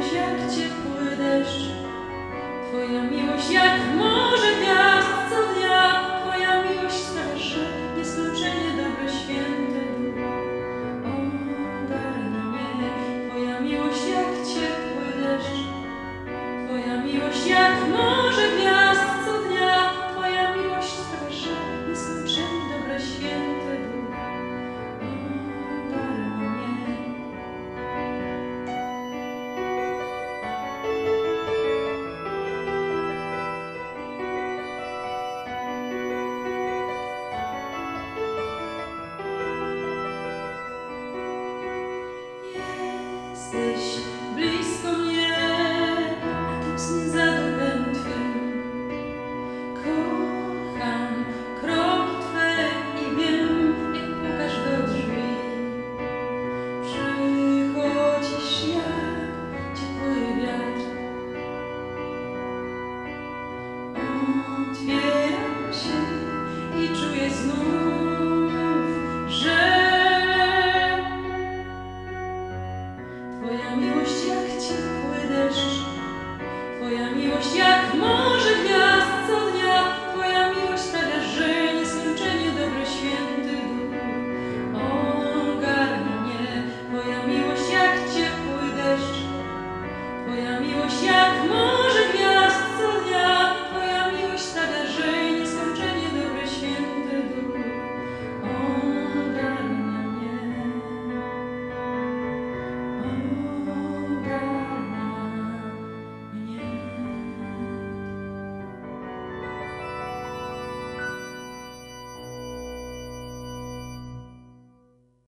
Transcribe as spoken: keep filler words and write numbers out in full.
miłość jak ciepły deszcz, Twoja miłość jak morze gwiazd co dnia, Twoja miłość sprawia, że nieskończenie dobre, święte duch. Ogarnia mnie, Twoja miłość jak ciepły deszcz, Twoja miłość jak morze gwiazd co dnia, Twoja miłość sprawia, że nieskończenie dobre, święte duch. Ogarnia mnie. Jesteś blisko mnie, a tęsknię za duchem Twym. Kocham kroki Twe i wiem, jak pukasz do drzwi. Przychodzisz jak ciepły wiatr. Otwieram się i czuję znów, że Twoja miłość jak ciepły deszcz, Twoja miłość jak morze gwiazd.